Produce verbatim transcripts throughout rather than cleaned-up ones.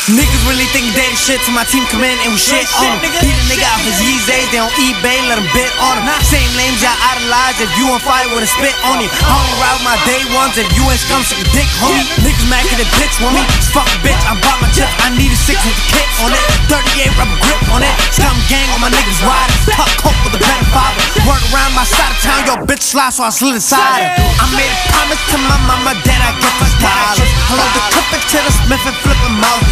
Niggas really think they the shit till my team come in and we shit on him. Beat a nigga out his Yeezys, they on eBay, let him bid on him. Same names y'all idolize if you on fire with a spit on you. I only ride with my day ones if you ain't scum, suck a dick, homie. Niggas mad cause they bitch want me. Fuck a bitch, I bought my chip, I need a six with the kick on it. thirty-eight rubber grip on it. Scum gang on my niggas ride. Puck coke with a better father. Work around my side of town, yo bitch slide, so I slid inside her. I made a promise to my mama that I get my dollars. I load the clip it to the Smith and flip them out.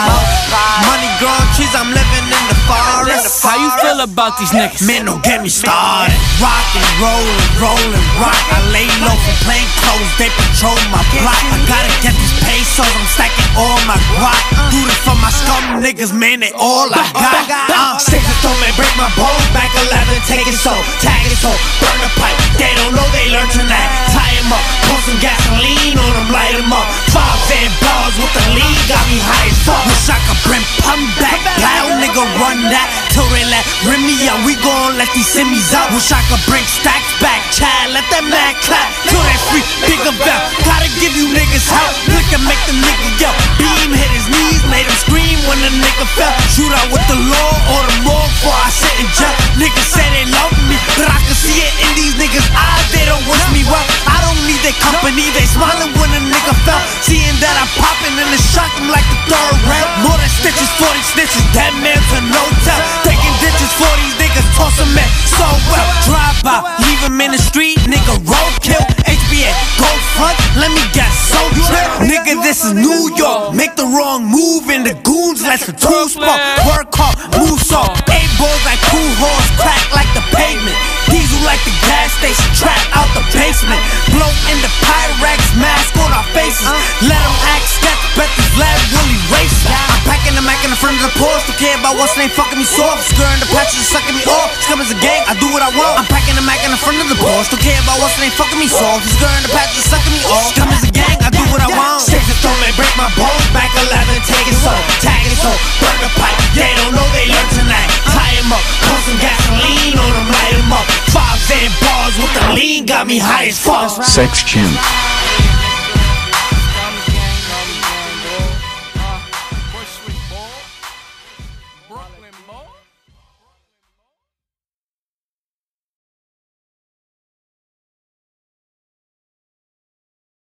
Money growing trees, I'm living in the forest. How you feel about these niggas? Man, don't get me started. Rockin', rollin', rollin', rock. I lay low for plain clothes, they patrol my block. I gotta get these pesos, I'm stacking all my guap. Do this for my scum niggas, man, they all I got. Uh, Six and stone, man, break my bones. Back eleven, take it so, tag it so, burn the pipe. They don't know they learn tonight. Tie him up, pour some gasoline on them, light him up. Five and bars with the lean, got me high as fuck. Wish I could bring pump back, loud nigga run that till they let rim me out. We gon' let these simmies out. Wish I could bring stacks back, child, let that man clap till they free, big about. Gotta give you niggas help, look and make the nigga yell. Beam hit his knees, made him scream when the nigga fell. Shoot out with the law or the morgue before I sit in jail. Niggas say they love me, but I can see it in these niggas' eyes, they don't wish me well. I don't need their company, they smiling when a nigga fell. Seeing that I'm popping and it shock them like the third rail. More than stitches, forty stitches, dead man to no tell. Taking ditches for these niggas, toss them in so well. Drive by, leave them in the street, nigga roadkill. H B A, go front, let me get so trip. Nigga, this is New York, make the wrong move and the goons let the two spark. Work hard, move soft, eight balls like two horns, crack like the pavement. Diesel like the gas station, trap out the basement. Blow in the Pyrex, mask on our faces. Let them act sketch, bet this lab will erase it. I'm packing the Mac in the front of the Porsche. Don't care about what's name fucking me soft. Skirting the patches, sucking me off. Scum is a gang, I do what I want. I'm packing the Mac in the front of the Porsche. Don't care about what's name fucking me soft. Skirting the patches, sucking me off. Scum is a gang, I do what I want. Six and stone, man, break my bones. Back eleven, take it so, tag it so, burn the pipe. They don't know they learn tonight. Tie him up, pour some gasoline on them, light him up. Fives and bars with the lean, got me high as fuck. Sex Chin.